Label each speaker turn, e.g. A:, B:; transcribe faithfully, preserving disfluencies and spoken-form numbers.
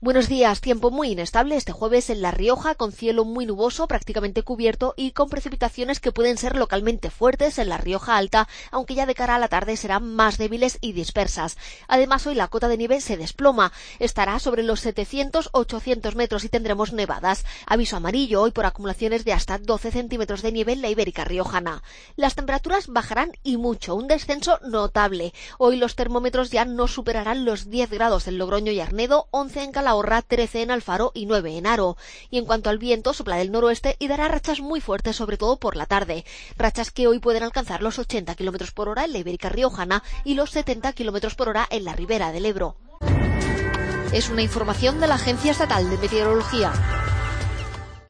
A: Buenos días. Tiempo muy inestable este jueves en La Rioja, con cielo muy nuboso, prácticamente cubierto y con precipitaciones que pueden ser localmente fuertes en La Rioja Alta, aunque ya de cara a la tarde serán más débiles y dispersas. Además, hoy la cota de nieve se desploma, estará sobre los setecientos a ochocientos metros y tendremos nevadas. Aviso amarillo hoy por acumulaciones de hasta doce centímetros de nieve en la Ibérica riojana. Las temperaturas bajarán y mucho, un descenso notable. Hoy los termómetros ya no superarán los diez grados en Logroño y Arnedo, once en Calahorra, trece en Alfaro y nueve en Haro. Y en cuanto al viento, sopla del noroeste y dará rachas muy fuertes, sobre todo por la tarde. Rachas que hoy pueden alcanzar los ochenta kilómetros por hora en la Ibérica riojana y los setenta kilómetros por hora en la Ribera del Ebro. Es una información de la Agencia Estatal de Meteorología.